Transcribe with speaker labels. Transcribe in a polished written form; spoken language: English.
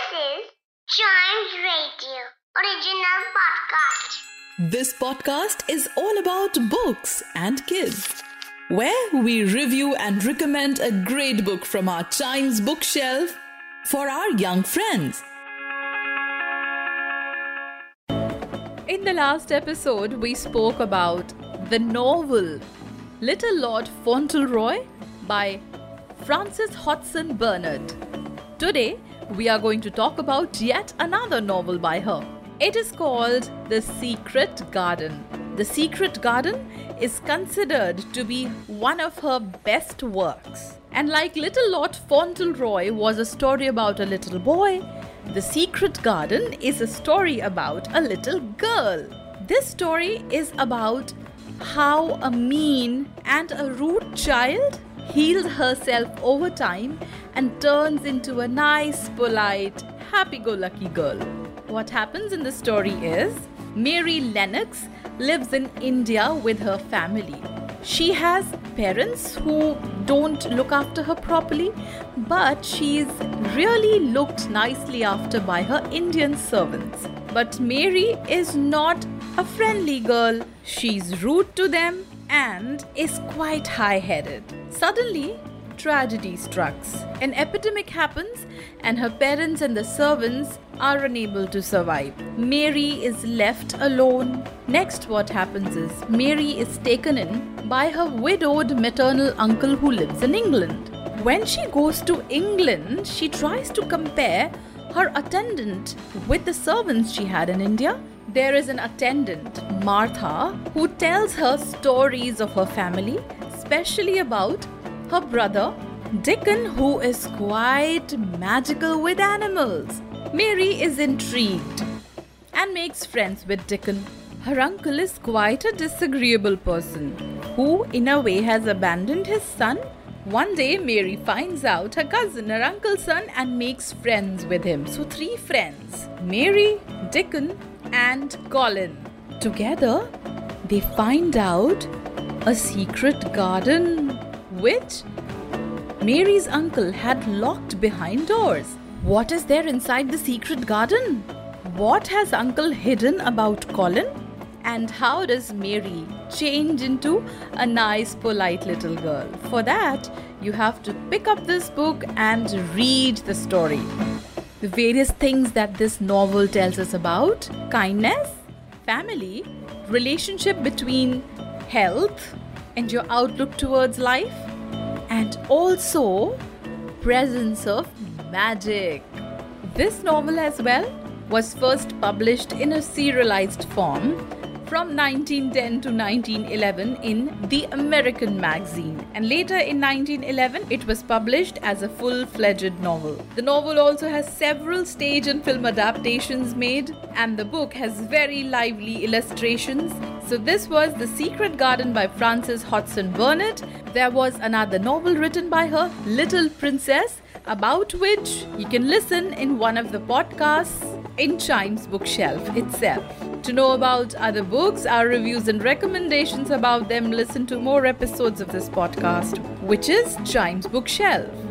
Speaker 1: This is Chimes Radio original podcast.
Speaker 2: This podcast is all about books and kids, where we review and recommend a great book from our Chimes bookshelf for our young friends. In the last episode, we spoke about the novel Little Lord Fauntleroy by Frances Hodgson Burnett. Today, we are going to talk about yet another novel by her. It is called The Secret Garden. The Secret Garden is considered to be one of her best works. And like Little Lord Fauntleroy was a story about a little boy, The Secret Garden is a story about a little girl. This story is about how a mean and a rude child heals herself over time and turns into a nice, polite, happy-go-lucky girl. What happens in the story is Mary Lennox lives in India with her family. She has parents who don't look after her properly, but she's really looked nicely after by her Indian servants. But Mary is not a friendly girl. She's rude to them and is quite high-headed. Suddenly, tragedy strikes. An epidemic happens and her parents and the servants are unable to survive. Mary is left alone. Next, what happens is Mary is taken in by her widowed maternal uncle who lives in England. When she goes to England, she tries to compare her attendant with the servants she had in India. There is an attendant, Martha, who tells her stories of her family, especially about her brother, Dickon, who is quite magical with animals. Mary is intrigued and makes friends with Dickon. Her uncle is quite a disagreeable person who, in a way, has abandoned his son. One day, Mary finds out her cousin, her uncle's son, and makes friends with him. So, 3 friends, Mary, Dickon, and Colin. Together, they find out a secret garden which Mary's uncle had locked behind doors. What is there inside the secret garden? What has uncle hidden about Colin? And how does Mary change into a nice, polite little girl? For that, you have to pick up this book and read the story. The various things that this novel tells us about: kindness, family, relationship between health and your outlook towards life, and also presence of magic. This novel as well was first published in a serialized form from 1910 to 1911 in The American Magazine, and later in 1911 it was published as a full-fledged novel. The novel also has several stage and film adaptations made, and the book has very lively illustrations. So this was The Secret Garden by Frances Hodgson Burnett. There was another novel written by her, Little Princess, about which you can listen in one of the podcasts in Chimes bookshelf itself. To know about other books, our reviews and recommendations about them, listen to more episodes of this podcast, which is Chimes Bookshelf.